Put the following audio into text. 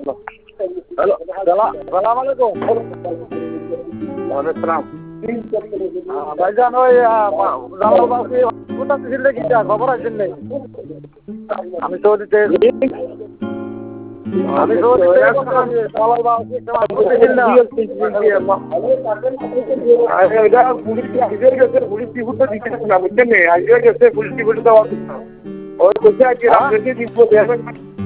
Hello সালাম আলাইকুম। ওয়ালাইকুম সালাম। ভাইজান ওই জালালবাসী কোথা ছিল কি খবর আছে নেই? আমি সৌদিতে জালালবাসী পুলিশ রিপোর্টটা দিতে না বুঝছেন, আজকে গেছে পুলিশ রিপোর্ট দেওয়া ওই কোথায়